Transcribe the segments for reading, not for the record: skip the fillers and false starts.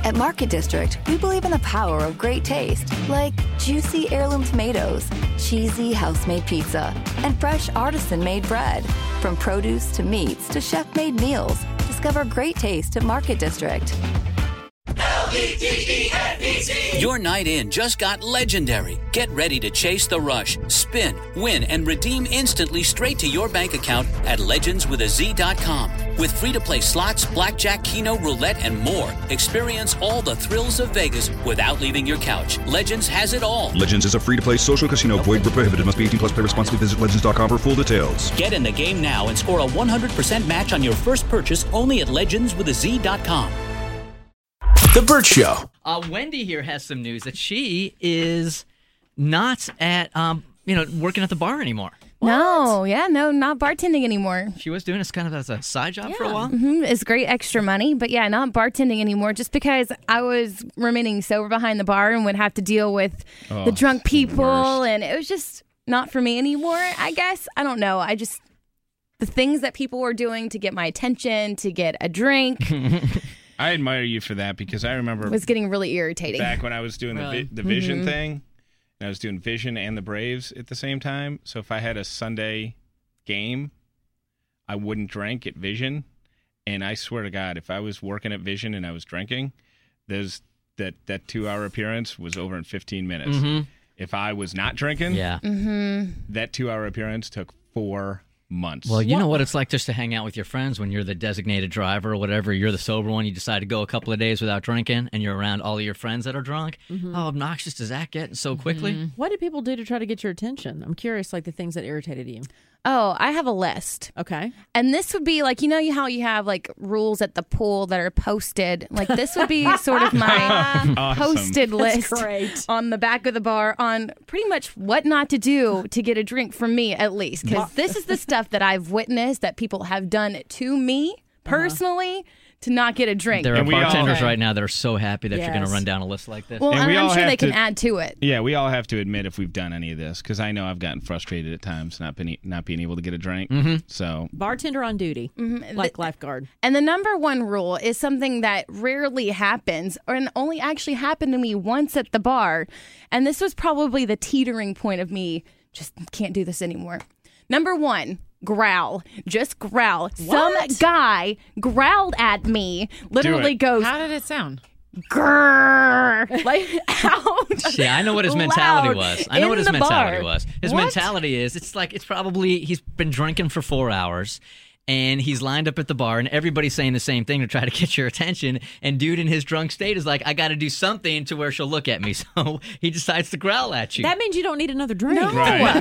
At Market District, we believe in the power of great taste, like juicy heirloom tomatoes, cheesy house-made pizza, and fresh artisan-made bread. From produce to meats to chef-made meals, discover great taste at Market District. LEGENDZ. Your night in just got legendary. Get ready to chase the rush, spin, win, and redeem instantly straight to your bank account at legendswithaz.com. With free-to-play slots, blackjack, keno, roulette, and more. Experience all the thrills of Vegas without leaving your couch. Legends has it all. Legends is a free-to-play social casino. Void where prohibited. Must be 18 plus. Play responsibly. Visit legends.com for full details. Get in the game now and score a 100% match on your first purchase only at legendswithaz.com. The Burt Show. Wendy here has some news that she is not at, working at the bar anymore. No, not bartending anymore. She was doing this kind of as a side job for a while. Mm-hmm. It's great extra money, but not bartending anymore just because I was remaining sober behind the bar and would have to deal with the drunk people, and it was just not for me anymore, I guess. I don't know. The things that people were doing to get my attention, to get a drink. I admire you for that because I remember it was getting really irritating. Back when I was doing the Vision thing, and I was doing Vision and the Braves at the same time. So if I had a Sunday game, I wouldn't drink at Vision. And I swear to God, if I was working at Vision and I was drinking, that 2-hour appearance was over in 15 minutes. Mm-hmm. If I was not drinking, that 2-hour appearance took 4 months. Well, you know what it's like just to hang out with your friends when you're the designated driver or whatever. You're the sober one. You decide to go a couple of days without drinking, and you're around all of your friends that are drunk. Mm-hmm. How obnoxious does that get so quickly? Mm-hmm. What did people do to try to get your attention? I'm curious, like the things that irritated you. Oh, I have a list. Okay. And this would be like, how you have like rules at the pool that are posted. Like this would be sort of my posted list on the back of the bar on pretty much what not to do to get a drink from me, at least. Because this is the stuff that I've witnessed that people have done to me personally to not get a drink. There are bartenders right now that are so happy that you're going to run down a list like this. Well, I'm sure they can add to it. Yeah, we all have to admit if we've done any of this, because I know I've gotten frustrated at times not being able to get a drink. Mm-hmm. So bartender on duty, like lifeguard. And the number one rule is something that rarely happens, and only actually happened to me once at the bar. And this was probably the teetering point of me just can't do this anymore. Number one. Growl. Just growl. What? Some guy growled at me. Literally goes. How did it sound? Grrr. Like, ouch. Yeah, I know what his mentality was. His mentality is, it's probably, he's been drinking for 4 hours. And he's lined up at the bar, and everybody's saying the same thing to try to get your attention. And dude in his drunk state is like, I got to do something to where she'll look at me. So he decides to growl at you. That means you don't need another drink. No.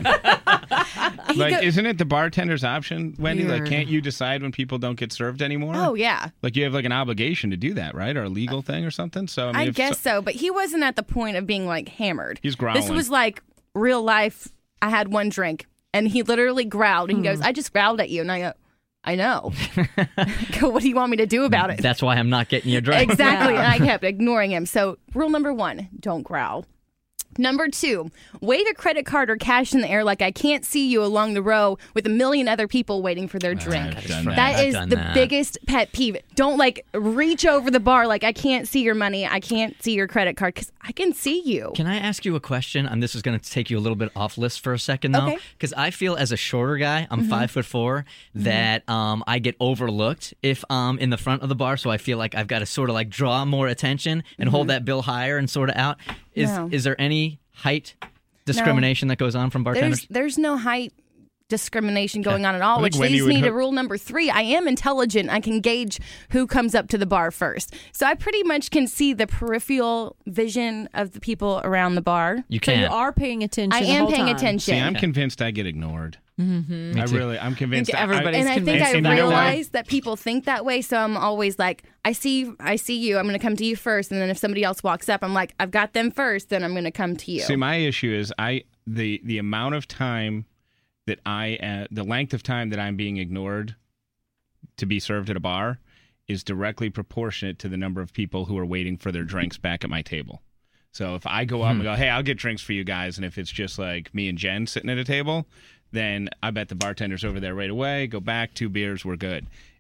Right. Isn't it the bartender's option, Wendy? Weird. Like, can't you decide when people don't get served anymore? Oh, yeah. Like, you have like an obligation to do that, right? Or a legal thing or something? So I guess so. But he wasn't at the point of being like hammered. He's growling. This was like real life. I had one drink, and he literally growled. And he goes, I just growled at you. And I go, I know. What do you want me to do about it? That's why I'm not getting you a drink. Exactly. And I kept ignoring him. So rule number one, don't growl. Number two, wave a credit card or cash in the air like I can't see you along the row with a million other people waiting for their drink. That is the biggest pet peeve. Don't reach over the bar like I can't see your money. I can't see your credit card because I can see you. Can I ask you a question? And this is going to take you a little bit off list for a second though. Because I feel as a shorter guy, I'm 5'4", that I get overlooked if I'm in the front of the bar. So I feel like I've got to sort of draw more attention and hold that bill higher and sort of out. Is there any height discrimination that goes on from bartenders? There's no height discrimination going on at all, which leads me to rule number 3. I am intelligent. I can gauge who comes up to the bar first. So I pretty much can see the peripheral vision of the people around the bar. You can. So you are paying attention. I am paying attention. See, I'm convinced I get ignored. Mm-hmm. I'm convinced. Everybody's convinced. I think I realize that people think that way, so I'm always like, I see you, I'm going to come to you first, and then if somebody else walks up, I'm like, I've got them first, then I'm going to come to you. See, my issue is the amount of time that the length of time that I'm being ignored to be served at a bar is directly proportionate to the number of people who are waiting for their drinks back at my table. So if I go up and go, hey, I'll get drinks for you guys, and if it's just like me and Jen sitting at a table, then I bet the bartender's over there right away, go back, 2 beers, we're good.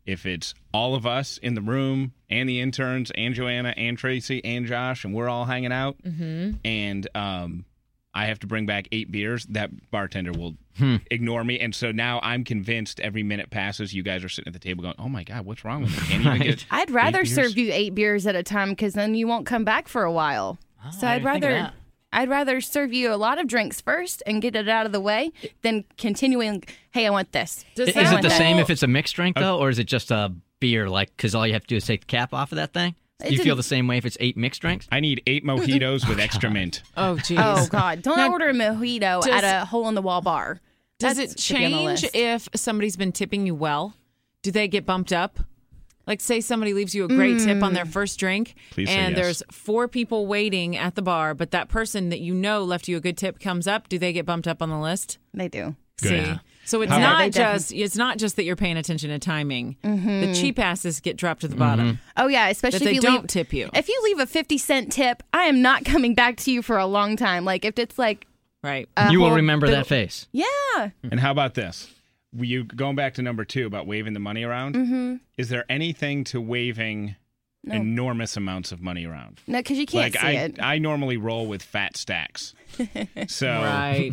if it's all of us in the room and the interns and Joanna and Tracy and Josh and we're all hanging out and I have to bring back 8 beers, that bartender will ignore me. And so now I'm convinced every minute passes, you guys are sitting at the table going, oh my God, what's wrong with me? Can't even get I'd rather serve you 8 beers at a time because then you won't come back for a while. Oh, So I'd rather serve you a lot of drinks first and get it out of the way than continuing, hey, I want this. Is it the same if it's a mixed drink, though, or is it just a beer, like, because all you have to do is take the cap off of that thing? Do you feel the same way if it's 8 mixed drinks? I need 8 mojitos with extra mint. Oh, geez. Oh, God. Don't order a mojito at a hole-in-the-wall bar. Does That's it should be on the change list. if somebody's been tipping you well? Do they get bumped up? Like, say somebody leaves you a great tip on their first drink, Please say and yes. there's 4 people waiting at the bar, but that person that you know left you a good tip comes up. Do they get bumped up on the list? They do. Good. See, Yeah. so it's How about- it's not just that you're paying attention to timing. The cheap asses get dropped to the bottom. Oh, yeah, especially But they if you don't tip you. If you leave a 50-cent tip, I am not coming back to you for a long time. Like, if it's like Right. You will whole remember bill- that face. Yeah. And how about this? You going back to number 2 about waving the money around? Is there anything to waving enormous amounts of money around? No, because you can't Like see it. I normally roll with fat stacks. So Right.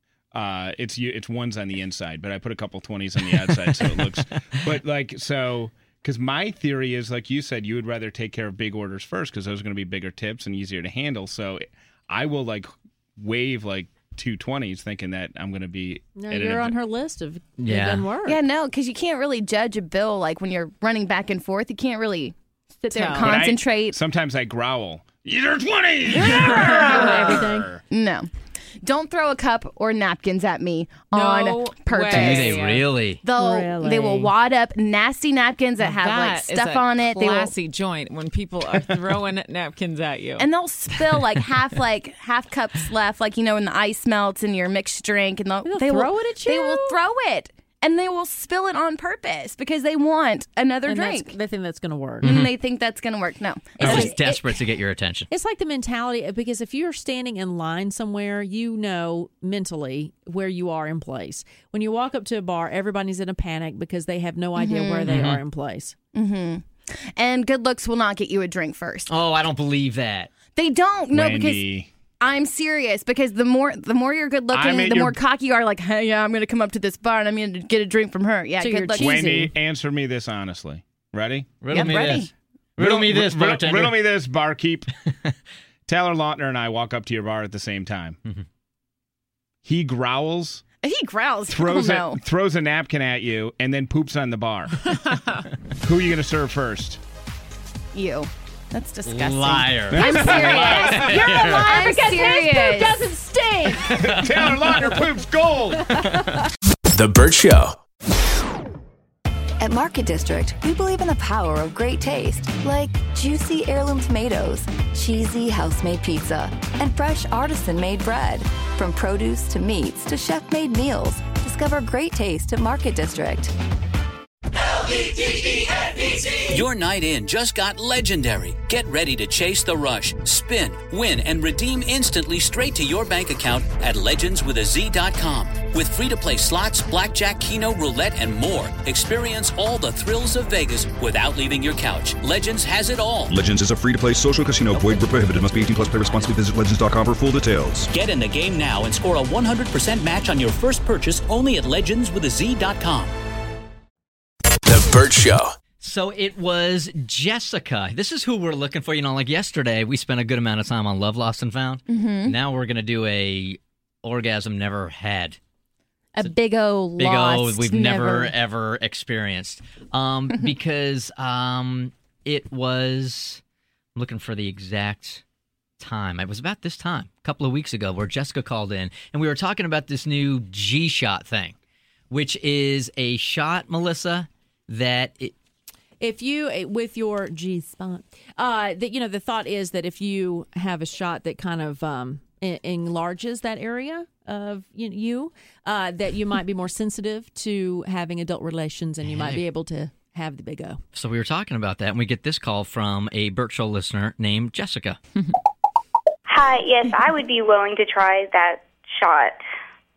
it's ones on the inside, but I put a couple 20s on the outside so it looks. But like so, because my theory is like you said, you would rather take care of big orders first because those are going to be bigger tips and easier to handle. So I will like wave like 2 20s, thinking that I'm going to be. No, at you're on her list of Yeah. it doesn't work. Yeah, no, because you can't really judge a bill like when you're running back and forth. You can't really sit there and Tell. But concentrate. Sometimes I growl. These are 20s. Everything. No. Don't throw a cup or napkins at me No on purpose. Do way. they really? They will wad up nasty napkins that have like That is stuff a on it. They will, classy joint when people are throwing napkins at you. and they'll spill like half cups left, like when the ice melts in your mixed drink, and they will throw it at They you? will throw it, and they will spill it on purpose because they want another And drink, they think that's going to work. and they think that's going to work. No, They're It's just desperate to get your attention. It's like the mentality because if you're standing in line somewhere, you know mentally where you are in place. When you walk up to a bar, everybody's in a panic because they have no idea where they are in place. and good looks will not get you a drink first. Oh, I don't believe that. They don't. No, because Wendy. I'm serious, because the more you're good I looking, made the your- more cocky you are. Like, hey, yeah, I'm going to come up to this bar and I'm going to get a drink from her. Yeah, So you're good looks. cheesy. Wendy, answer me this honestly. Ready? Riddle me ready. this. Riddle me this, bartender. Riddle me this, barkeep. Taylor Lautner and I walk up to your bar at the same time. He growls, He growls. throws Oh, no. throws a napkin at you, and then poops on the bar. Who are you going to serve first? You. That's disgusting. Liar. I'm serious. You're a liar because his poop doesn't stink. Taylor Lautner poops gold. The Burt Show. At Market District, we believe in the power of great taste, like juicy heirloom tomatoes, cheesy house-made pizza, and fresh artisan-made bread. From produce to meats to chef-made meals, discover great taste at Market District. Your night in just got legendary. Get ready to chase the rush, spin, win, and redeem instantly straight to your bank account at legendswithaz.com. With free-to-play slots, blackjack, keno, roulette, and more, experience all the thrills of Vegas without leaving your couch. Legends has it all. Legends is a free-to-play social casino. Void where prohibited. Must be 18 plus. Play responsibly. Visit legends.com for full details. Get in the game now and score a 100% match on your first purchase only at legendswithaz.com. The Burt Show. So it was Jessica. This is who we're looking for. Like yesterday, we spent a good amount of time on Love Lost and Found. Now we're going to do a orgasm never had. A big O Big lost. O we've never ever experienced. Because it was, I'm looking for the exact time. It was about this time, a couple of weeks ago, where Jessica called in, and we were talking about this new G-Shot thing, which is a shot, Melissa, that If you, with your G-spot, the thought is that if you have a shot that kind of enlarges that area of you, that you might be more sensitive to having adult relations, and you might be able to have the big O. So we were talking about that, and we get this call from a Burt Show listener named Jessica. Hi, yes, I would be willing to try that shot.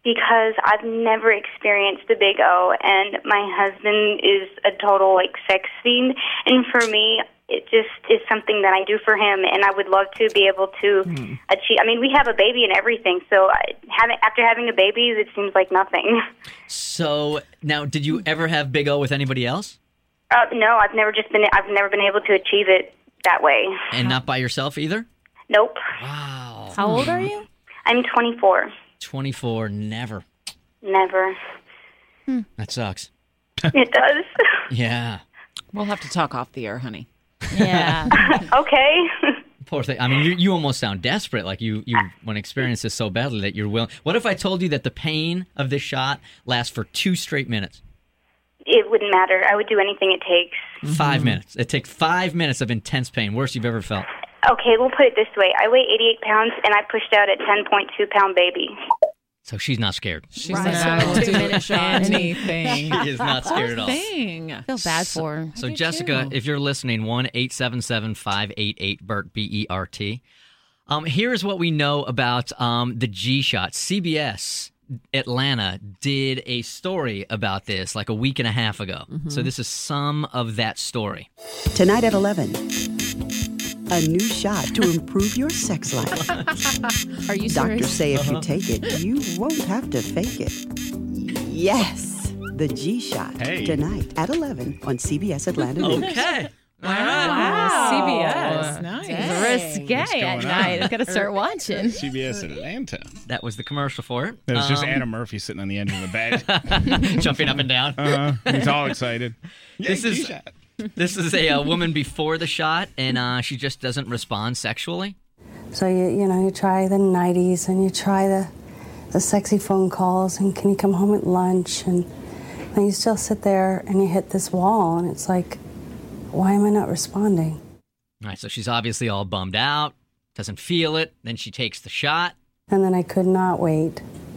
because I've never experienced the Big O, and my husband is a total sex fiend, and for me, it just is something that I do for him, and I would love to be able to achieve. I mean, we have a baby and everything, so after having a baby, it seems like nothing. So now, did you ever have Big O with anybody else? No, I've never been able to achieve it that way. And not by yourself either? Nope. Wow. How old are you? I'm 24. 24, never. Never. That sucks. It does. Yeah. We'll have to talk off the air, honey. Yeah. Okay. Poor thing. I mean, you almost sound desperate. Like you want to experience this so badly that you're willing. What if I told you that the pain of this shot lasts for 2 straight minutes? It wouldn't matter. I would do anything it takes. 5 minutes. It takes 5 minutes of intense pain. Worst you've ever felt. Okay, we'll put it this way. I weigh 88 pounds, and I pushed out a 10.2-pound baby. So she's not scared. She's not going to diminish anything. She is not scared at all. I feel bad for her. So Jessica, if you're listening, 1-877-588-BERT, B-E-R-T. Here's what we know about the G-Shot. CBS Atlanta did a story about this like a week and a half ago. So this is some of that story. Tonight at 11, a new shot to improve your sex life. Are you serious? Doctors say if you take it, you won't have to fake it. Yes, the G-Shot. Hey. Tonight at 11 on CBS Atlanta News. Okay. Wow. CBS. Nice. Risque at night. I've got to start watching. CBS Atlanta. That was the commercial for it. It was just Anna Murphy sitting on the edge of the bed. Jumping up and down. He's all excited. This is a woman before the shot, and she just doesn't respond sexually. So you try the nighties and you try the sexy phone calls and can you come home at lunch, and then you still sit there and you hit this wall and it's like, why am I not responding? All right, so she's obviously all bummed out, doesn't feel it. Then she takes the shot. And then I could not wait.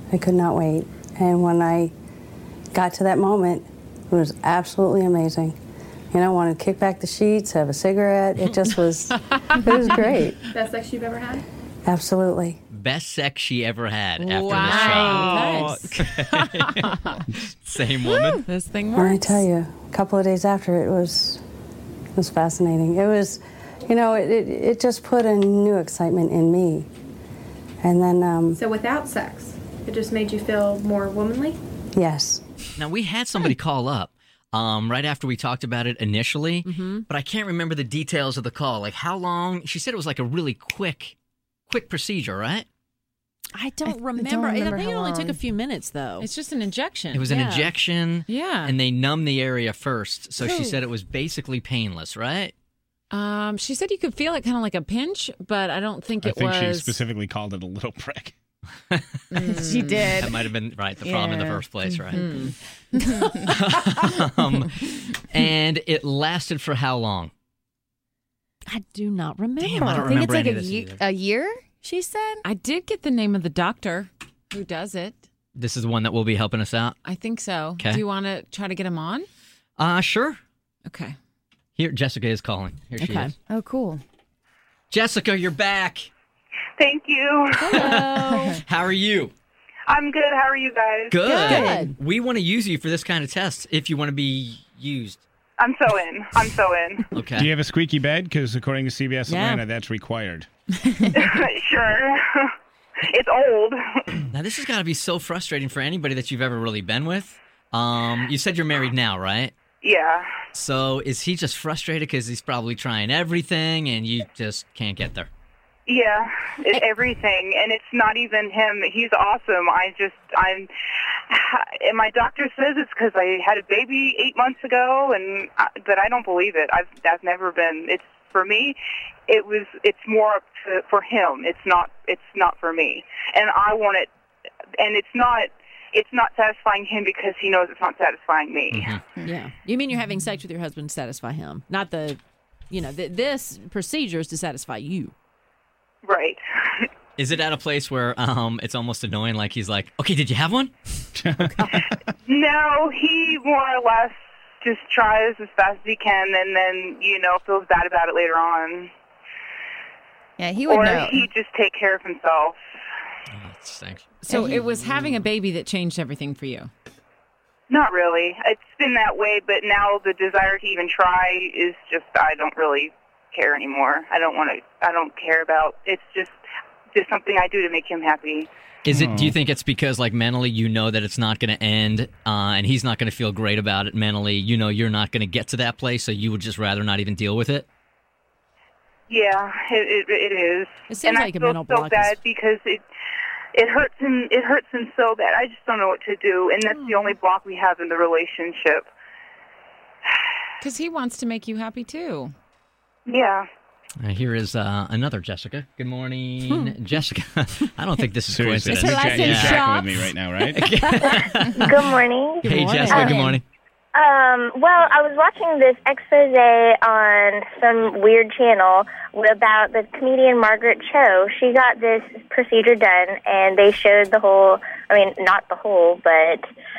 And when I got to that moment, it was absolutely amazing. I wanted to kick back the sheets, have a cigarette. It just was, it was great. Best sex you've ever had? Absolutely. Best sex she ever had after the shot. Nice. Same woman. This thing When I works. tell you, a couple of days after, it was fascinating. It was, it just put a new excitement in me. And then... So without sex, it just made you feel more womanly? Yes. Now, we had somebody call up right after we talked about it initially, but I can't remember the details of the call. Like how long? She said it was like a really quick procedure, right? I don't remember. I think it only took a few minutes, though. It's just an injection. It was an injection. Yeah. And they numbed the area first. So she said it was basically painless, right? She said you could feel it kind of like a pinch, but I don't think I it think was. she specifically called it a little prick. She did. That might have been the problem in the first place, right? And it lasted for how long? I do not remember. Damn, I don't I think remember it's any like of this either. a year, she said. I did get the name of the doctor who does it. This is the one that will be helping us out? I think so. Okay. Do you want to try to get him on? Sure. Okay. Here, Jessica is calling. Here she is. Oh, cool. Jessica, you're back. Thank you. Hello. How are you? I'm good. How are you guys? Good. We want to use you for this kind of test if you want to be used. I'm so in. Okay. Do you have a squeaky bed? Because according to CBS Atlanta, that's required. Sure. It's old. Now, this has got to be so frustrating for anybody that you've ever really been with. You said you're married now, right? Yeah. So is he just frustrated because he's probably trying everything and you just can't get there? Yeah, it's everything, and it's not even him. He's awesome. And my doctor says it's because I had a baby 8 months ago, but I don't believe it. I've never been. It's for me. It's more for him. It's not for me, and I want it. And it's not satisfying him because he knows it's not satisfying me. Mm-hmm. Yeah. You mean you're having sex with your husband to satisfy him, not this procedure is to satisfy you. Right. Is it at a place where it's almost annoying? Like he's like, okay, did you have one? No, he more or less just tries as fast as he can and then, feels bad about it later on. Yeah, he would know. Or he just take care of himself. Stinks. So it was having a baby that changed everything for you. Not really. It's been that way, but now the desire to even try is just, I don't really care anymore. I don't care about, it's just something I do to make him happy. Is it? Do you think it's because, like, mentally you know that it's not going to end, and he's not going to feel great about it mentally? You know you're not going to get to that place, so you would just rather not even deal with it? Yeah, it is. It seems like a mental block. And I feel so bad because it hurts him. It hurts him so bad. I just don't know what to do, and that's the only block we have in the relationship. Because he wants to make you happy too. Yeah. Here is another Jessica. Good morning, Jessica. I don't think this is Seriously, coincidence. you're jacking with me right now, right? Good morning. Hey, Jessica. Good morning. Well, I was watching this expose on some weird channel about the comedian Margaret Cho. She got this procedure done, and they showed the whole, I mean, not the whole, but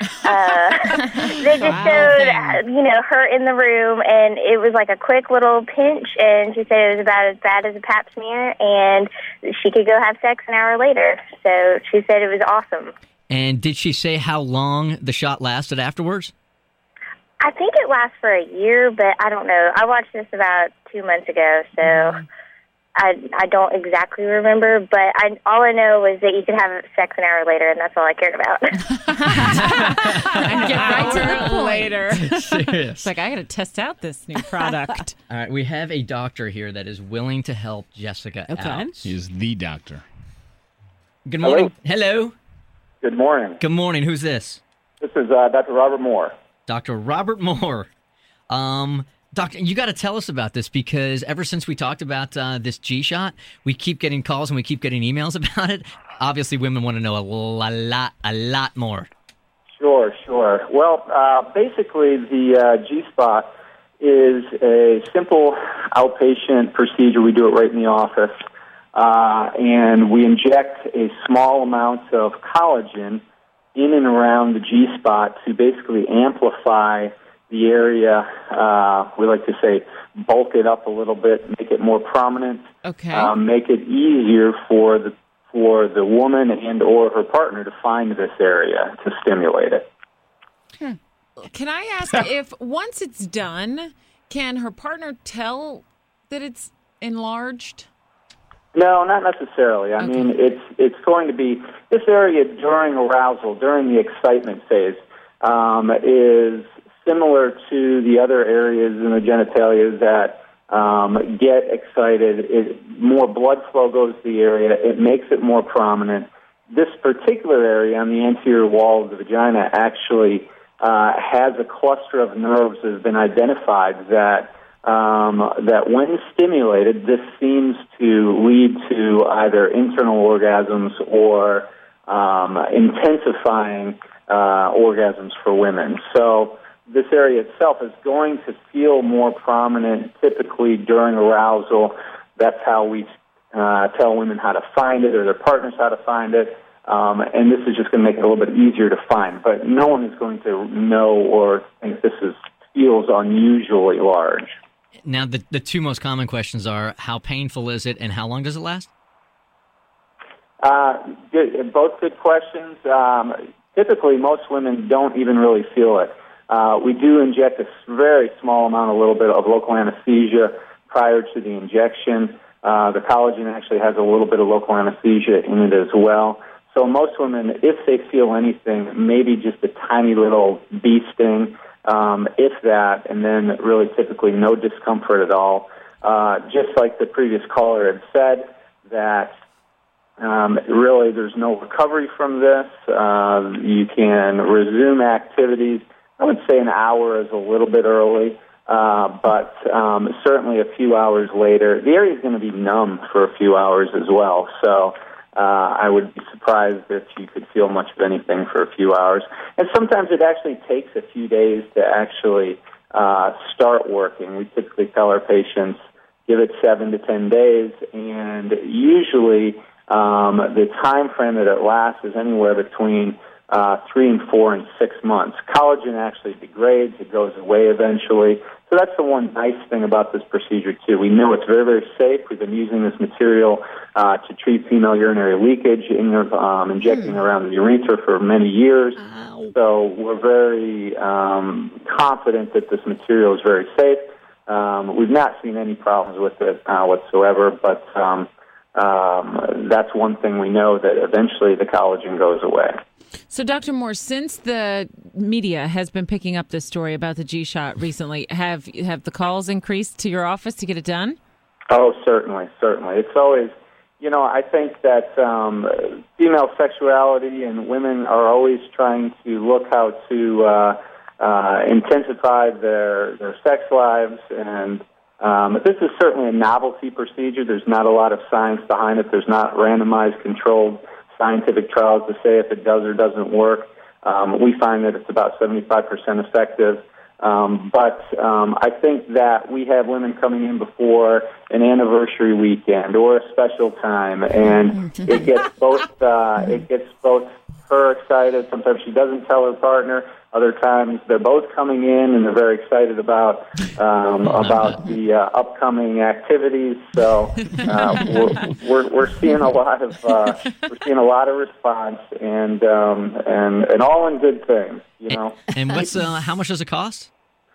they just showed, her in the room, and it was like a quick little pinch, and she said it was about as bad as a pap smear, and she could go have sex an hour later. So she said it was awesome. And did she say how long the shot lasted afterwards? I think it lasts for a year, but I don't know. I watched this about 2 months ago, so I don't exactly remember. But all I know was that you could have sex an hour later, and that's all I cared about. And get right to the point. Later. Serious. It's like, I got to test out this new product. All right, we have a doctor here that is willing to help Jessica out. He is the doctor. Good morning. Hello. Good morning. Good morning. Who's this? This is Dr. Robert Moore. Dr. Robert Moore. Doctor, you got to tell us about this because ever since we talked about this G-shot, we keep getting calls and we keep getting emails about it. Obviously, women want to know a lot more. Sure. Well, basically, the G-spot is a simple outpatient procedure. We do it right in the office, and we inject a small amount of collagen in and around the G-spot to basically amplify the area. We like to say bulk it up a little bit, make it more prominent, make it easier for the woman and or her partner to find this area to stimulate it. Can I ask if once it's done, can her partner tell that it's enlarged? No, not necessarily. I mean, it's going to be, this area during arousal, during the excitement phase, is similar to the other areas in the genitalia that get excited. More blood flow goes to the area. It makes it more prominent. This particular area on the anterior wall of the vagina actually has a cluster of nerves that has been identified that when stimulated, this seems to lead to either internal orgasms or intensifying orgasms for women. So this area itself is going to feel more prominent typically during arousal. That's how we tell women how to find it or their partners how to find it. And this is just going to make it a little bit easier to find. But no one is going to know or think this feels unusually large. Now, the two most common questions are, how painful is it and how long does it last? Both good questions. Typically, most women don't even really feel it. We do inject a very small amount, a little bit of local anesthesia prior to the injection. The collagen actually has a little bit of local anesthesia in it as well. So most women, if they feel anything, maybe just a tiny little bee sting, if that, and then really typically no discomfort at all. Just like the previous caller had said, that really there's no recovery from this. You can resume activities. I would say an hour is a little bit early, but certainly a few hours later. The area is going to be numb for a few hours as well, so I would be surprised if you could feel much of anything for a few hours. And sometimes it actually takes a few days to actually start working. We typically tell our patients, give it 7 to 10 days, and usually the time frame that it lasts is anywhere between 3 and 4 and 6 months. Collagen actually degrades. It goes away eventually. So that's the one nice thing about this procedure, too. We know it's very, very safe. We've been using this material to treat female urinary leakage, injecting around the urethra for many years. So we're very confident that this material is very safe. We've not seen any problems with it whatsoever, but that's one thing we know, that eventually the collagen goes away. So, Dr. Moore, since the media has been picking up this story about the G-Shot recently, have the calls increased to your office to get it done? Oh, certainly. It's always, I think that female sexuality and women are always trying to look how to intensify their sex lives, and this is certainly a novelty procedure. There's not a lot of science behind it. There's not randomized, controlled scientific trials to say if it does or doesn't work. We find that it's about 75% effective. But I think that we have women coming in before an anniversary weekend or a special time, and it gets both her excited. Sometimes she doesn't tell her partner. Other times they're both coming in and they're very excited about the upcoming activities. So we're seeing a lot of response, and all in good things, And what's how much does it cost?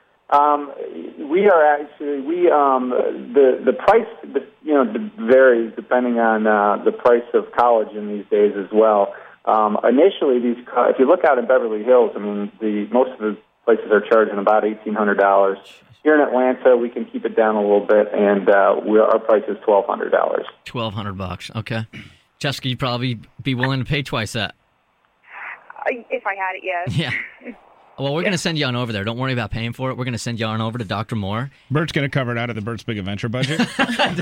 We are actually the price varies depending on the price of collagen these days as well. Initially, if you look out in Beverly Hills, most of the places are charging about $1,800. Here in Atlanta, we can keep it down a little bit, and our price is $1,200. $1,200. Okay, Jessica, you'd probably be willing to pay twice that. If I had it, yes. Yeah. Well, we're going to send you on over there. Don't worry about paying for it. We're going to send you on over to Dr. Moore. Bert's going to cover it out of the Bert's Big Adventure budget. Don't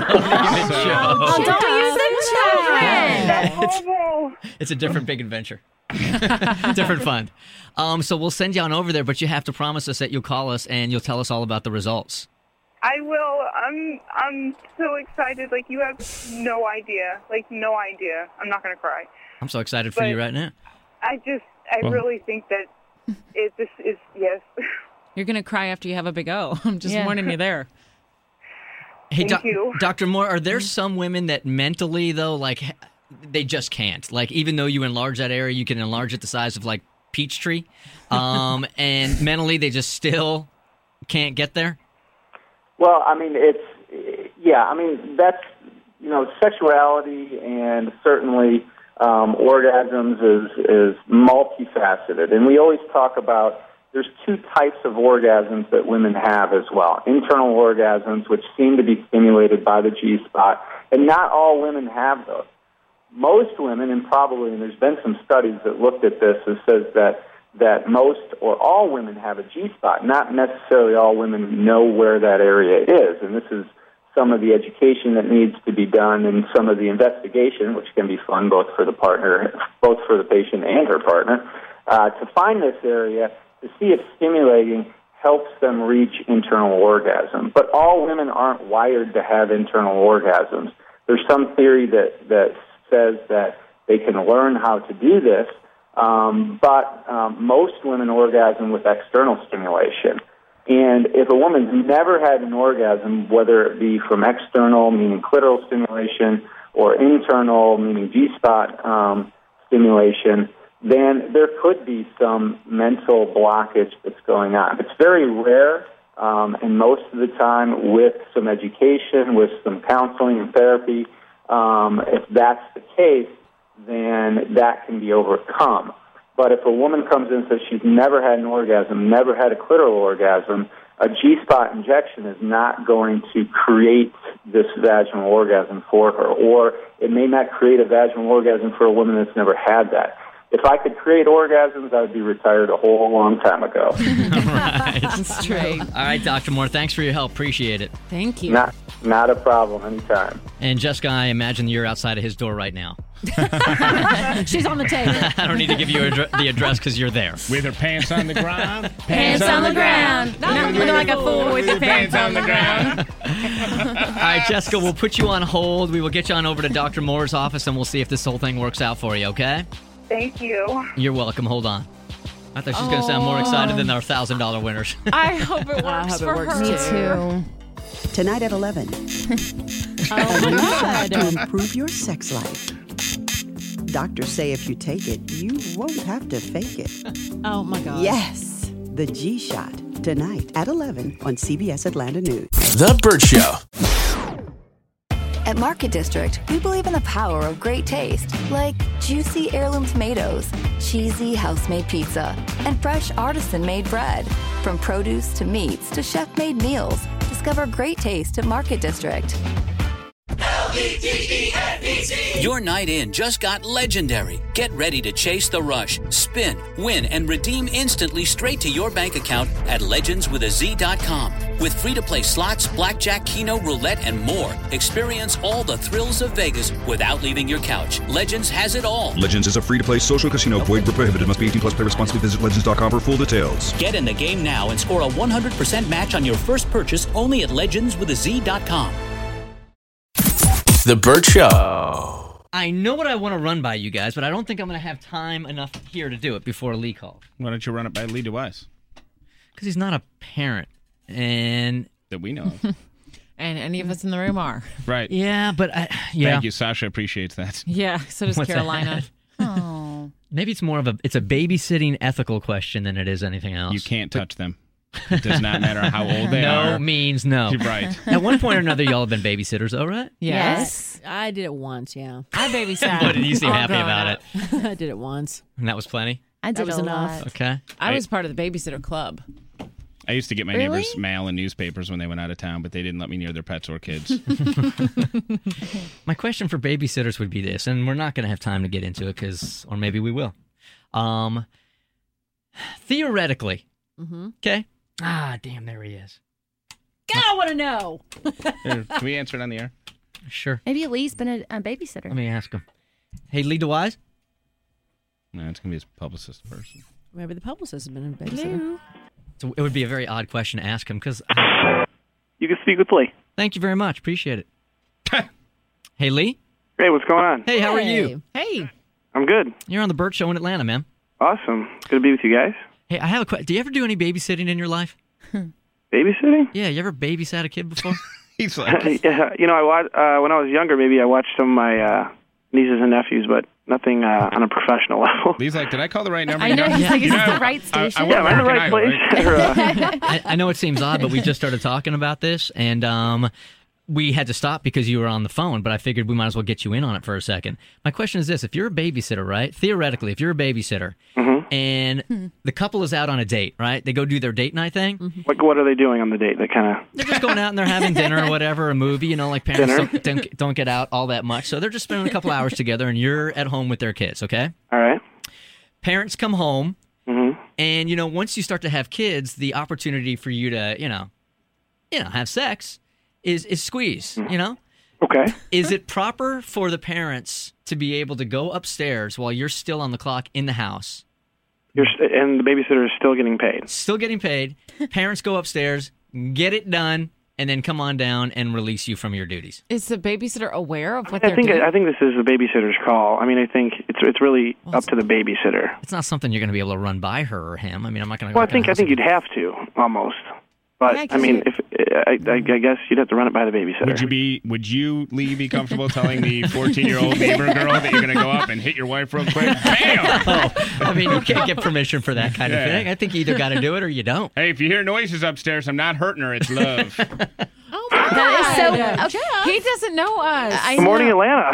use the children. It's a different big adventure. Different fund. So we'll send you on over there, but you have to promise us that you'll call us and you'll tell us all about the results. I will. I'm so excited. Like, you have no idea. No idea. I'm not going to cry. I'm so excited for you right now. I really think that this is, yes. You're going to cry after you have a big O. I'm just warning you there. Hey, Thank you. Dr. Moore, are there some women that mentally, though, they just can't? Even though you enlarge that area, you can enlarge it the size of, Peachtree, and mentally they just still can't get there? Well, that's, sexuality and certainly orgasms is multifaceted. And we always talk about there's two types of orgasms that women have as well. Internal orgasms, which seem to be stimulated by the G-spot, and not all women have those. Most women, and there's been some studies that looked at this, and says that most or all women have a G-spot. Not necessarily all women know where that area is, and this is some of the education that needs to be done and some of the investigation, which can be fun both for the patient and her partner, to find this area to see if stimulating helps them reach internal orgasm. But all women aren't wired to have internal orgasms. There's some theory that says that they can learn how to do this, but most women orgasm with external stimulation. And if a woman's never had an orgasm, whether it be from external, meaning clitoral stimulation, or internal, meaning G-spot stimulation, then there could be some mental blockage that's going on. It's very rare, and most of the time with some education, with some counseling and therapy, if that's the case, then that can be overcome. But if a woman comes in and says she's never had an orgasm, never had a clitoral orgasm, a G-spot injection is not going to create this vaginal orgasm for her, or it may not create a vaginal orgasm for a woman that's never had that. If I could create orgasms, I would be retired a whole long time ago. All right. That's true. All right, Dr. Moore, thanks for your help. Appreciate it. Thank you. Not a problem. Anytime. And Jessica, I imagine you're outside of his door right now. She's on the table. I don't need to give you the address because you're there. With her pants on the ground. Pants on the ground. Not looking like a fool with your pants on the ground. All right, Jessica, we'll put you on hold. We will get you on over to Dr. Moore's office, and we'll see if this whole thing works out for you, okay? Thank you. You're welcome. Hold on. I thought she was going to sound more excited than our $1,000 winners. I hope it works for her. Me too. Tonight at 11. To improve your sex life. Doctors say if you take it, you won't have to fake it. Oh, my God. Yes, the G-Shot. Tonight at 11 on CBS Atlanta News. The Burt Show. At Market District, we believe in the power of great taste, like juicy heirloom tomatoes, cheesy house-made pizza, and fresh artisan-made bread. From produce to meats to chef-made meals, discover great taste at Market District. L-E-G-E-N-E-T. Your night in just got legendary. Get ready to chase the rush, spin, win, and redeem instantly straight to your bank account at legendswithaz.com. With free-to-play slots, blackjack, keno, roulette, and more. Experience all the thrills of Vegas without leaving your couch. Legends has it all. Legends is a free-to-play social casino. Void where prohibited. Must be 18 plus. Play responsibly. Visit legends.com for full details. Get in the game now and score a 100% match on your first purchase only at legendswithaz.com. The Burt Show. I know what I want to run by you guys, but I don't think I'm going to have time enough here to do it before Lee calls. Why don't you run it by Lee DeWise? Because he's not a parent. And that we know of. And any of us in the room are. Right. Yeah, but Thank you. Sasha appreciates that. Yeah, so does Carolina. Oh. Maybe it's more of it's a babysitting ethical question than it is anything else. You can't touch them. It does not matter how old they are. No means no. You're right. At one point or another, y'all have been babysitters, though, right? Yes. I did it once, yeah. I babysat. What, did you seem happy about it? I did it once. And that was plenty? I did that was a enough. lot. Okay. I was part of the babysitter club. I used to get my neighbors mail and newspapers when they went out of town, but they didn't let me near their pets or kids. My question for babysitters would be this, and we're not going to have time to get into it, or maybe we will. Theoretically, okay? Ah, damn, there he is. God, I want to know. Can we answer it on the air? Sure. Maybe Lee's been a babysitter. Let me ask him. Hey, Lee DeWise? No, it's going to be his publicist first. Maybe the publicist has been a babysitter. So it would be a very odd question to ask him because... You can speak with Lee. Thank you very much. Appreciate it. Hey, Lee? Hey, what's going on? Hey, how are you? Hey. I'm good. You're on the Burt Show in Atlanta, man. Awesome. Good to be with you guys. Hey, I have a question. Do you ever do any babysitting in your life? Babysitting? Yeah, you ever babysat a kid before? He's like... Yeah, when I was younger, maybe I watched some of my nieces and nephews, but nothing on a professional level. He's like, did I call the right number? I know. He's like, is this the right station? Yeah, am I in the right place? I know it seems odd, but we just started talking about this, and we had to stop because you were on the phone, but I figured we might as well get you in on it for a second. My question is this. If you're a babysitter, right, theoretically, if you're a babysitter, and the couple is out on a date, right, they go do their date night thing. What are they doing on the date? They're just going out and they're having dinner or whatever, a movie, like parents don't get out all that much. So they're just spending a couple hours together, and you're at home with their kids, okay? All right. Parents come home, and, once you start to have kids, the opportunity for you to, have sex is squeezed, Okay. Is it proper for the parents to be able to go upstairs while you're still on the clock in the house? And the babysitter is still getting paid? Still getting paid. Parents go upstairs, get it done, and then come on down and release you from your duties. Is the babysitter aware of what they're doing? I think this is the babysitter's call. I mean, I think it's really up to the babysitter. It's not something you're going to be able to run by her or him. I mean, I'm not going to. Well, I think you'd have to almost. But I mean, I guess you'd have to run it by the babysitter. Would you, Lee, be comfortable telling the 14-year-old neighbor girl that you're going to go up and hit your wife real quick? Bam! I mean, you can't get permission for that kind of thing. I think you either got to do it or you don't. Hey, if you hear noises upstairs, I'm not hurting her. It's love. Oh my God! That is so. He doesn't know us. Good morning, Atlanta.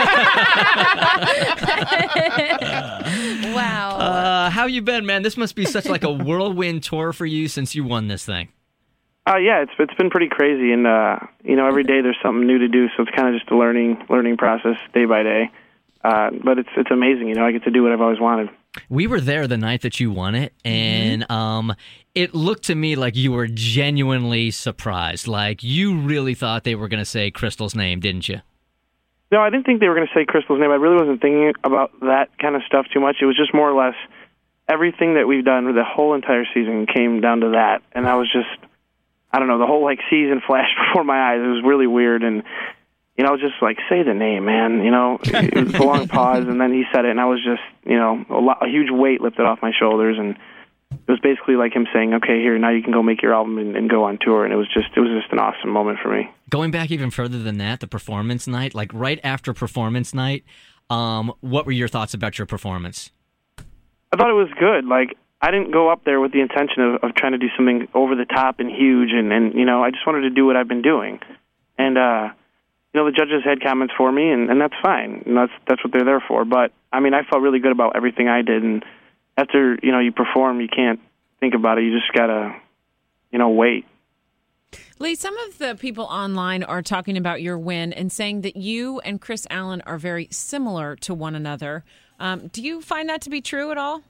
Wow. How you been, man? This must be such like a whirlwind tour for you since you won this thing. Yeah, it's been pretty crazy, and every day there's something new to do, so it's kind of just a learning process day by day. But it's amazing, I get to do what I've always wanted. We were there the night that you won it, and it looked to me like you were genuinely surprised. Like you really thought they were going to say Crystal's name, didn't you? No, I didn't think they were going to say Crystal's name. I really wasn't thinking about that kind of stuff too much. It was just more or less everything that we've done, the whole entire season came down to that, and I was just... I don't know, the whole season flashed before my eyes. It was really weird, and just like, say the name, man. It was a long pause, and then he said it, and I was just, a huge weight lifted off my shoulders, and it was basically like him saying, okay, here, now you can go make your album and go on tour, and it was just an awesome moment for me. Going back even further than that, the performance night, like right after performance night, what were your thoughts about your performance? I thought it was good. Like, I didn't go up there with the intention of trying to do something over the top and huge, and I just wanted to do what I've been doing. And, the judges had comments for me, and that's fine. And that's what they're there for. But, I felt really good about everything I did. And after, you perform, you can't think about it. You just got to, wait. Lee, some of the people online are talking about your win and saying that you and Chris Allen are very similar to one another. Do you find that to be true at all?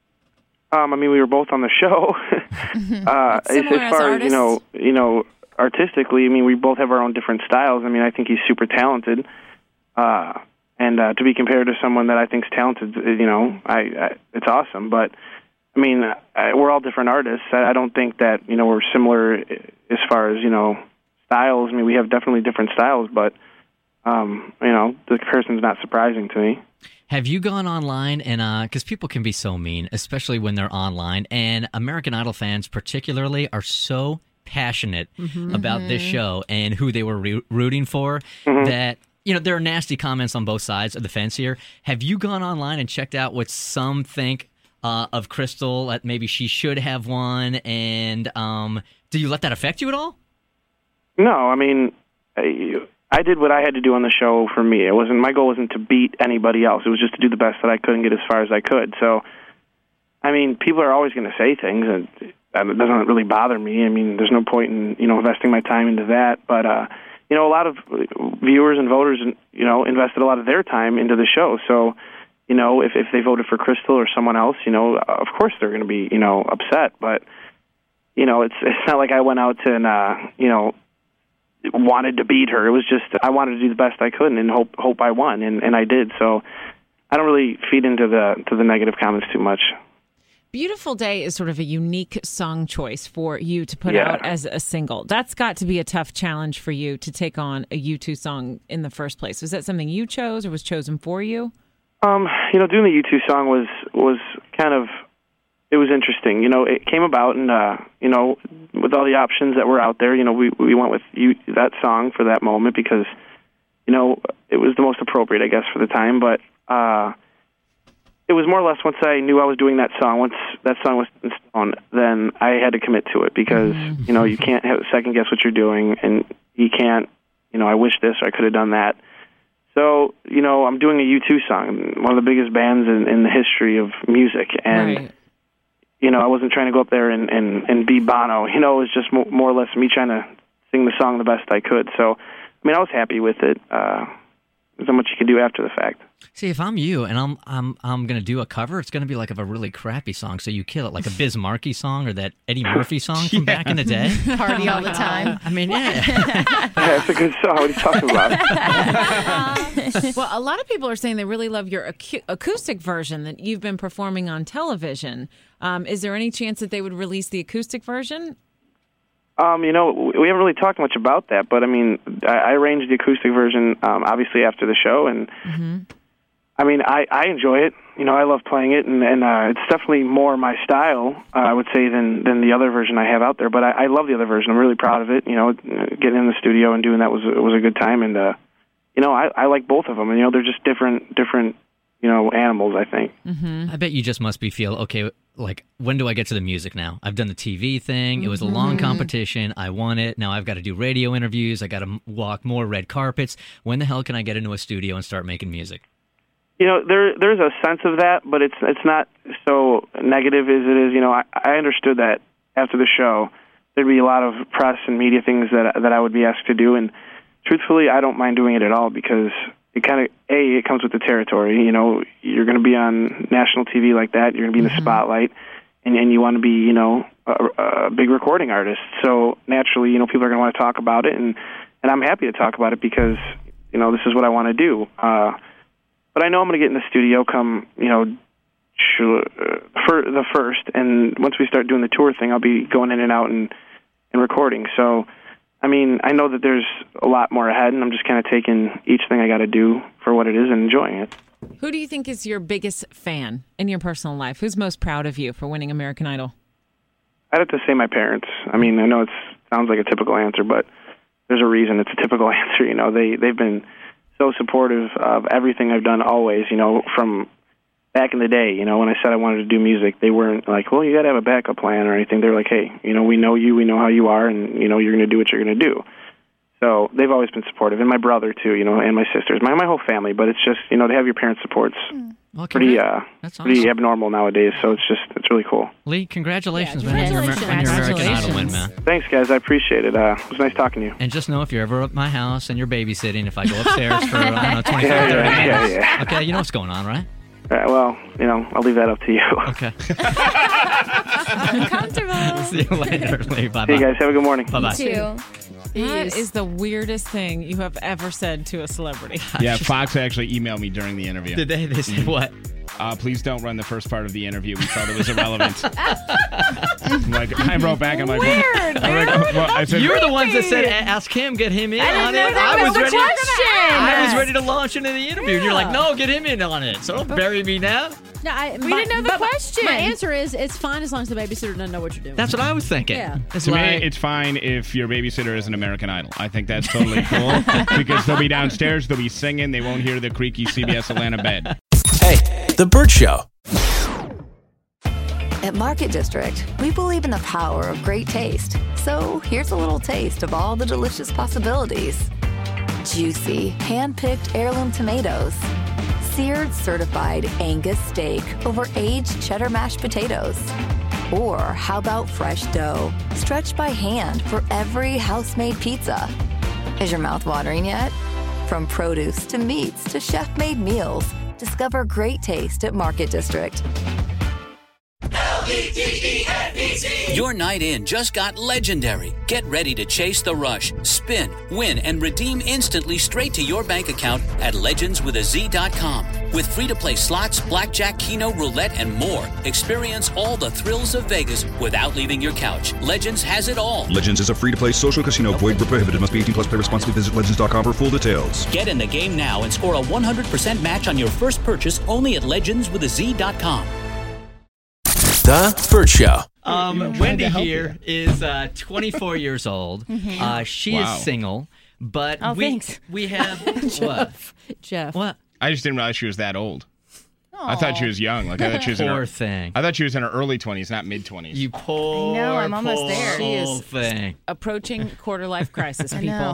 We were both on the show. As far as, artistically, we both have our own different styles. I think he's super talented. And to be compared to someone that I think is talented, it's awesome. But, we're all different artists. I don't think that, we're similar as far as, styles. We have definitely different styles, but, the comparison's not surprising to me. Have you gone online and, because people can be so mean, especially when they're online, and American Idol fans particularly are so passionate about this show and who they were rooting for that, there are nasty comments on both sides of the fence here. Have you gone online and checked out what some think of Crystal, that maybe she should have won, and do you let that affect you at all? No, I did what I had to do on the show for me. My goal wasn't to beat anybody else. It was just to do the best that I could and get as far as I could. So, people are always going to say things, and it doesn't really bother me. There's no point in, investing my time into that. But, a lot of viewers and voters, invested a lot of their time into the show. So, if they voted for Crystal or someone else, of course they're going to be, upset. But, it's not like I went out and, wanted to beat her. It was just I wanted to do the best I could and hope I won, and I did. So I don't really feed into the negative comments too much. Beautiful Day is sort of a unique song choice for you to put out as a single. That's got to be a tough challenge for you to take on a U2 song in the first place. Was that something you chose or was chosen for you? Doing the U2 song was kind of, it was interesting. It came about, and with all the options that were out there, we went with that song for that moment because, it was the most appropriate, I guess, for the time. But it was more or less once I knew I was doing that song, once that song was in stone, then I had to commit to it because, you can't second guess what you're doing, and you can't, I wish this or I could have done that. So, I'm doing a U2 song, one of the biggest bands in the history of music, and. Right. I wasn't trying to go up there and be Bono. It was just more or less me trying to sing the song the best I could. So, I was happy with it. There's not much you can do after the fact. See, if I'm you and I'm going to do a cover, it's going to be like of a really crappy song, so you kill it, like a Biz Markie song or that Eddie Murphy song from back in the day. Party all the time. That's a good song. What are you talking about? Well, a lot of people are saying they really love your acoustic version that you've been performing on television. Is there any chance that they would release the acoustic version? We haven't really talked much about that, but I arranged the acoustic version obviously after the show, and I enjoy it. I love playing it, and it's definitely more my style, I would say, than the other version I have out there. But I love the other version. I'm really proud of it. Getting in the studio and doing that was a good time, and I like both of them. And they're just different animals, I think. I bet you just must feel okay. Like, when do I get to the music now? I've done the TV thing. It was a long competition. I won it. Now I've got to do radio interviews. I got to walk more red carpets. When the hell can I get into a studio and start making music? There's a sense of that, but it's not so negative as it is. I understood that after the show, there'd be a lot of press and media things that I would be asked to do, and truthfully, I don't mind doing it at all because it kind of, it comes with the territory. You're going to be on national TV like that. You're going to be in the spotlight, and you want to be, a big recording artist. So naturally, people are going to want to talk about it, and I'm happy to talk about it because, this is what I want to do. But I know I'm going to get in the studio come, for the first, and once we start doing the tour thing, I'll be going in and out and recording. So, I mean, I know that there's a lot more ahead, and I'm just kind of taking each thing I got to do for what it is and enjoying it. Who do you think is your biggest fan in your personal life? Who's most proud of you for winning American Idol? I'd have to say my parents. I mean, I know it sounds like a typical answer, but there's a reason it's a typical answer. You know, they've been so supportive of everything I've done always, you know, from back in the day. You know, when I said I wanted to do music, they weren't like, well, you got to have a backup plan or anything. They're like, hey, you know, we know you, we know how you are, and, you know, you're going to do what you're going to do. So they've always been supportive, and my brother, too, you know, and my sisters, my whole family. But it's just, you know, to have your parents' support's pretty abnormal nowadays, so it's really cool. Lee, congratulations, man, on your American Idol win, man. Thanks, guys. I appreciate it. It was nice talking to you. And just know if you're ever at my house and you're babysitting, if I go upstairs for, I don't know, 25, 30 minutes, yeah. okay, you know what's going on, right? Well, you know, I'll leave that up to you. Okay. Uncomfortable. See you later, Lee. Bye-bye. Hey, guys. Have a good morning. Bye-bye. You too. That is the weirdest thing you have ever said to a celebrity. Yeah, Fox actually emailed me during the interview. Did they? They said what? Please don't run the first part of the interview. We felt it was irrelevant. I wrote back. I'm like, weird. I said, You're the ones that said, ask him, get him in on it. I was ready to launch into the interview. And you're like, no, get him in on it. So don't bury me now. No, we didn't know the question. My answer is it's fine as long as the babysitter doesn't know what you're doing. That's what I was thinking. Yeah. To me, it's fine if your babysitter is an American Idol. I think that's totally cool because they'll be downstairs, they'll be singing, they won't hear the creaky CBS Atlanta bed. Hey, The Burt Show. At Market District, we believe in the power of great taste. So here's a little taste of all the delicious possibilities. Juicy, hand-picked heirloom tomatoes. Seared certified Angus steak over aged cheddar mashed potatoes. Or how about fresh dough, stretched by hand for every house-made pizza? Is your mouth watering yet? From produce to meats to chef-made meals, discover great taste at Market District. Your night in just got legendary. Get ready to chase the rush, spin, win, and redeem instantly straight to your bank account at legendswithaz.com. With free-to-play slots, blackjack, keno, roulette, and more. Experience all the thrills of Vegas without leaving your couch. Legends has it all. Legends is a free-to-play social casino. Void where prohibited. Must be 18 plus. Play responsibly. Visit legends.com for full details. Get in the game now and score a 100% match on your first purchase only at legendswithaz.com. The Burt Show. Wendy here is 24 years old. She is single, but we have Jeff. What? I just didn't realize she was that old. I thought she was young. Like I thought she was poor thing. I thought she was in her early 20s, not mid 20s. You poor. I know. I'm almost there. She is thing. Approaching quarter life crisis, people.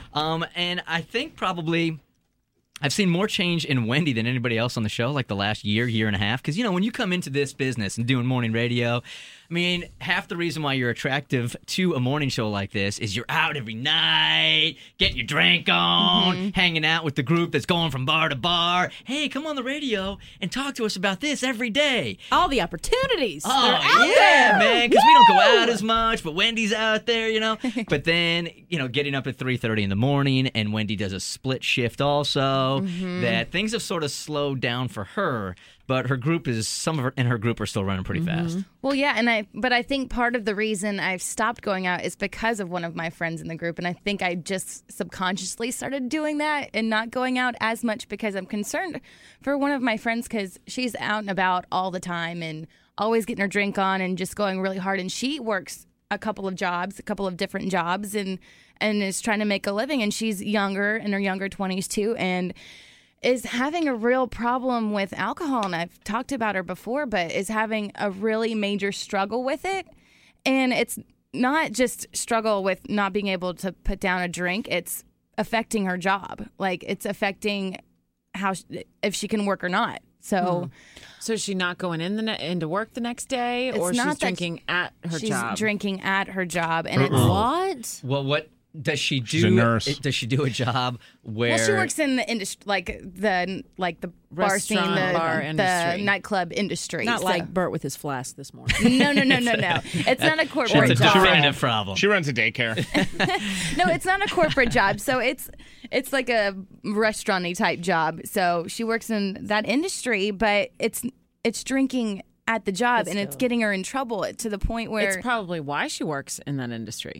And I think probably I've seen more change in Wendy than anybody else on the show, like the last year and a half. Because, you know, when you come into this business and doing morning radio, I mean, half the reason why you're attractive to a morning show like this is you're out every night, getting your drink on, hanging out with the group that's going from bar to bar. Hey, come on the radio and talk to us about this every day. All the opportunities. Oh, yeah, man, because we don't go out as much, but Wendy's out there, you know. But then, you know, getting up at 3:30 in the morning, and Wendy does a split shift also, that things have sort of slowed down for her. But her group some of her in her group are still running pretty fast. Well, yeah, but I think part of the reason I've stopped going out is because of one of my friends in the group, and I think I just subconsciously started doing that and not going out as much because I'm concerned for one of my friends because she's out and about all the time and always getting her drink on and just going really hard, and she works a couple of different jobs, and is trying to make a living, and she's younger, in her younger 20s too, and is having a real problem with alcohol. And I've talked about her before, but is having a really major struggle with it. And it's not just struggle with not being able to put down a drink. It's affecting her job. Like, it's affecting if she can work or not. So, So is she not going into work the next day, or she's drinking at her job? She's drinking at her job. And it's what? Well, what does she do? She's a nurse. Does she do a job where? Well, she works in the industry, like the bar scene, the nightclub industry. Not like Bert with his flask this morning. No. It's not a corporate That's a job. definitive problem. She runs a daycare. No, it's not a corporate job. So it's like a restaurant-y type job. So she works in that industry, but it's drinking at the job, and it's getting her in trouble to the point where it's probably why she works in that industry.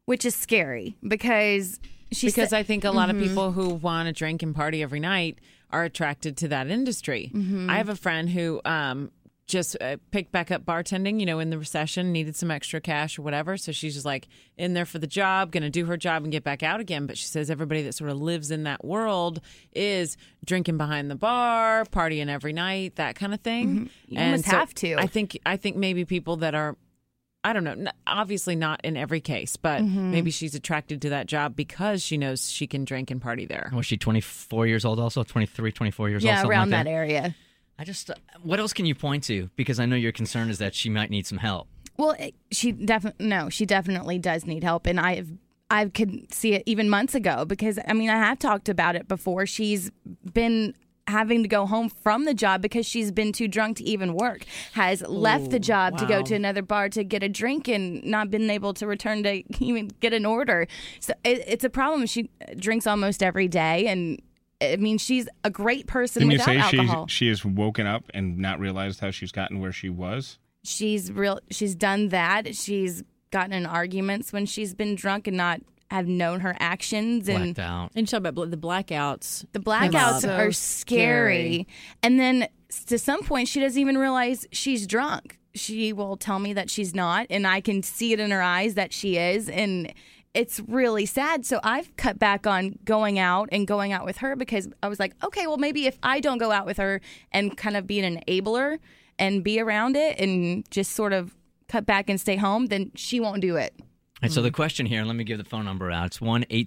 which is scary because I think a lot of people who want to drink and party every night are attracted to that industry. I have a friend who just picked back up bartending, in the recession, needed some extra cash or whatever. So she's just like in there for the job, going to do her job and get back out again. But she says everybody that sort of lives in that world is drinking behind the bar, partying every night, that kind of thing. You almost have to. I think maybe people that are, I don't know, obviously not in every case, but maybe she's attracted to that job because she knows she can drink and party there. Was she 24 years old also? 23, 24 years old? Yeah, something around like that area. What else can you point to? Because I know your concern is that she might need some help. Well, she definitely does need help, and I could see it even months ago because I have talked about it before. She's been having to go home from the job because she's been too drunk to even work, has left the job to go to another bar to get a drink and not been able to return to even get an order. So it's a problem. She drinks almost every day, and she's a great person without alcohol. She has woken up and not realized how she's gotten where she was? She's done that. She's gotten in arguments when she's been drunk and not have known her actions. Blacked out. And you talk about the blackouts. The blackouts are scary. And then to some point, she doesn't even realize she's drunk. She will tell me that she's not, and I can see it in her eyes that she is, and it's really sad. So I've cut back on going out with her because I was like, okay, well, maybe if I don't go out with her and kind of be an enabler and be around it and just sort of cut back and stay home, then she won't do it. And so the question here, and let me give the phone number out. It's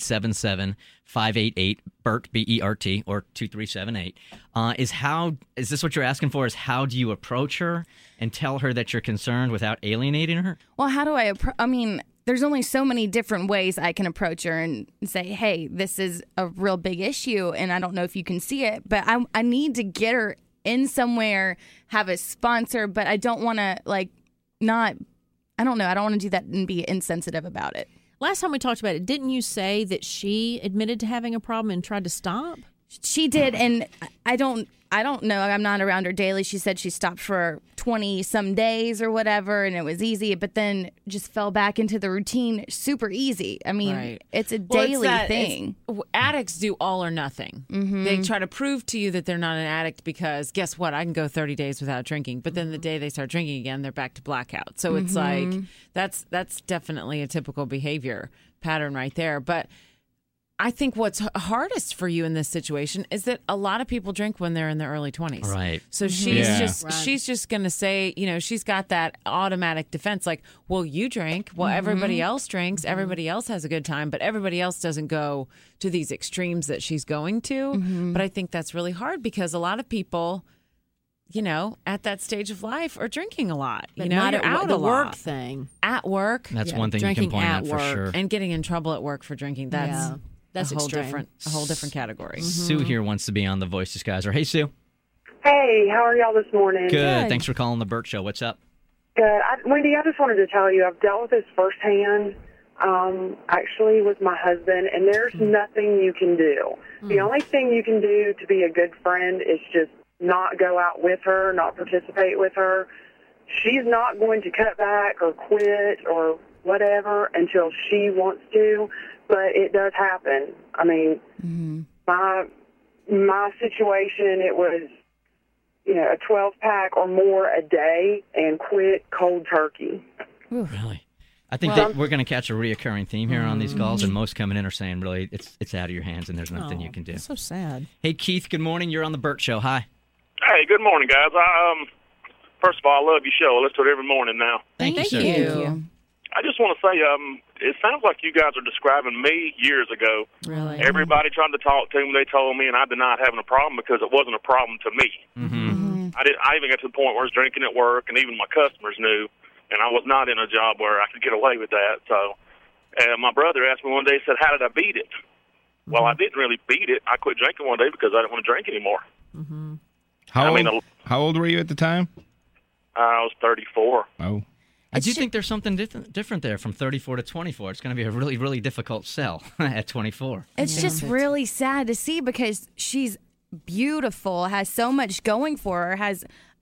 1-877-588-BERT, B-E-R-T, or 2378. Is this what you're asking for? Is how do you approach her and tell her that you're concerned without alienating her? Well, how do I there's only so many different ways I can approach her and say, hey, this is a real big issue, and I don't know if you can see it, but I need to get her in somewhere, have a sponsor, but I don't want to, I don't want to do that and be insensitive about it. Last time we talked about it, didn't you say that she admitted to having a problem and tried to stop? She did, and I don't know. I'm not around her daily. She said she stopped for 20-some days or whatever, and it was easy, but then just fell back into the routine super easy. It's a daily thing. Addicts do all or nothing. They try to prove to you that they're not an addict because, guess what, I can go 30 days without drinking, but then the day they start drinking again, they're back to blackout. So it's like, that's definitely a typical behavior pattern right there. But I think what's hardest for you in this situation is that a lot of people drink when they're in their early 20s. Right. So she's just going to say, she's got that automatic defense like, well, you drink. Well, everybody else drinks. Everybody else has a good time, but everybody else doesn't go to these extremes that she's going to. But I think that's really hard because a lot of people, at that stage of life are drinking a lot. But not you're out the a work lot. thing. At work. That's one thing you can point out for sure. And getting in trouble at work for drinking. That's a whole different category. Sue here wants to be on the Voice Disguiser. Hey, Sue. Hey, how are y'all this morning? Good. Thanks for calling the Burt Show. What's up? Good. Wendy, I just wanted to tell you I've dealt with this firsthand, actually with my husband, and there's nothing you can do. The only thing you can do to be a good friend is just not go out with her, not participate with her. She's not going to cut back or quit or whatever until she wants to. But it does happen. My situation, it was, a 12-pack or more a day and quit cold turkey. Really? I think that we're going to catch a reoccurring theme here on these calls, and most coming in are saying, really, it's out of your hands and there's nothing you can do. That's so sad. Hey, Keith, good morning. You're on the Burt Show. Hi. Hey, good morning, guys. First of all, I love your show. I listen to it every morning now. Thank you, sir. Thank you. I just want to say, it sounds like you guys are describing me years ago. Really? Everybody tried to talk to me. They told me, and I denied having a problem because it wasn't a problem to me. I even got to the point where I was drinking at work, and even my customers knew, and I was not in a job where I could get away with that. So my brother asked me one day, he said, how did I beat it? Well, I didn't really beat it. I quit drinking one day because I didn't want to drink anymore. How old were you at the time? I was 34. Oh. I do think there's something different there from 34 to 24. It's going to be a really, really difficult sell at 24. It's just really sad to see because she's beautiful, has so much going for her, has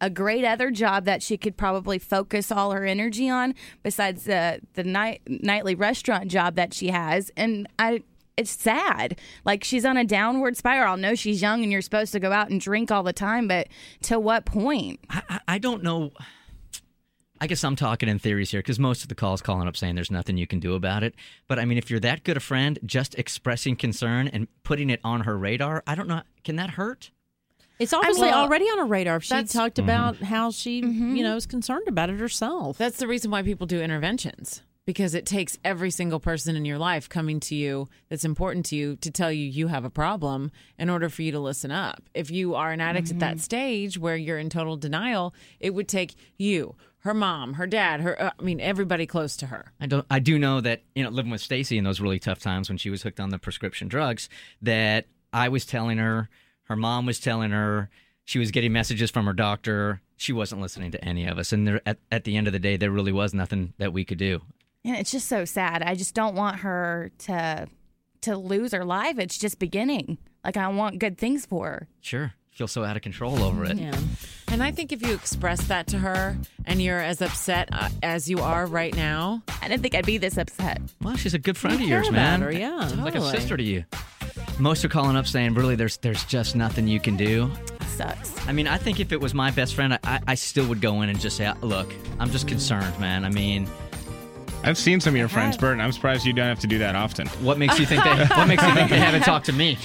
a great other job that she could probably focus all her energy on besides the nightly restaurant job that she has. And it's sad. Like, she's on a downward spiral. I know she's young and you're supposed to go out and drink all the time, but to what point? I don't know. I guess I'm talking in theories here because most of the calls calling up saying there's nothing you can do about it. But, I mean, if you're that good a friend, just expressing concern and putting it on her radar, I don't know. Can that hurt? It's obviously already on her radar. She talked about how she, is concerned about it herself. That's the reason why people do interventions. Because it takes every single person in your life coming to you that's important to you to tell you you have a problem in order for you to listen up. If you are an addict at that stage where you're in total denial, it would take you, her mom, her dad, everybody close to her. I do know that, living with Stacy in those really tough times when she was hooked on the prescription drugs, that I was telling her, her mom was telling her, she was getting messages from her doctor. She wasn't listening to any of us. And at the end of the day, there really was nothing that we could do. Yeah, it's just so sad. I just don't want her to lose her life. It's just beginning. Like, I want good things for her. Sure. Feel so out of control over it. Yeah. And I think if you express that to her and you're as upset as you are right now. I didn't think I'd be this upset. Well, she's a good friend of yours, man. Her, yeah, she's like a sister to you. Most are calling up saying, really, there's just nothing you can do. Sucks. I mean, I think if it was my best friend, I still would go in and just say, look, I'm just concerned, man. I mean... I've seen some of your friends, Bert, and I'm surprised you don't have to do that often. What makes you think they haven't talked to me?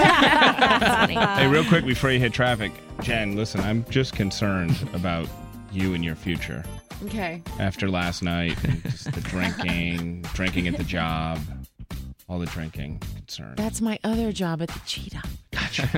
Hey, real quick before you hit traffic, Jen, listen, I'm just concerned about you and your future. Okay. After last night, and just the drinking at the job, all the drinking, concern. That's my other job at the Cheetah. Gotcha.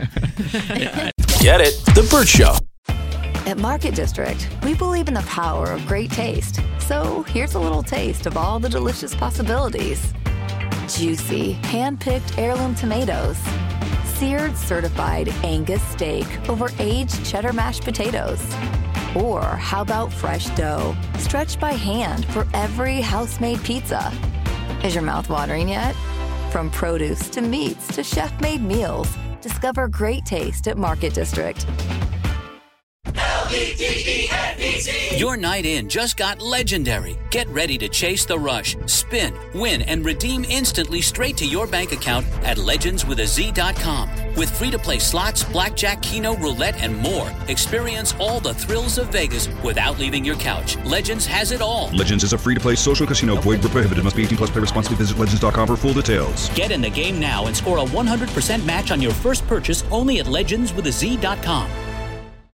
Get it? The Bert Show. At Market District, we believe in the power of great taste. So here's a little taste of all the delicious possibilities. Juicy, hand-picked heirloom tomatoes. Seared certified Angus steak over aged cheddar mashed potatoes. Or how about fresh dough, stretched by hand for every house-made pizza. Is your mouth watering yet? From produce to meats to chef-made meals, discover great taste at Market District. Your night in just got legendary. Get ready to chase the rush, spin, win, and redeem instantly straight to your bank account at legendswithaz.com. With free-to-play slots, blackjack, keno, roulette, and more. Experience all the thrills of Vegas without leaving your couch. Legends has it all. Legends is a free-to-play social casino. Void where prohibited. Must be 18 plus. Play responsibly. Visit legends.com for full details. Get in the game now and score a 100% match on your first purchase only at legendswithaz.com.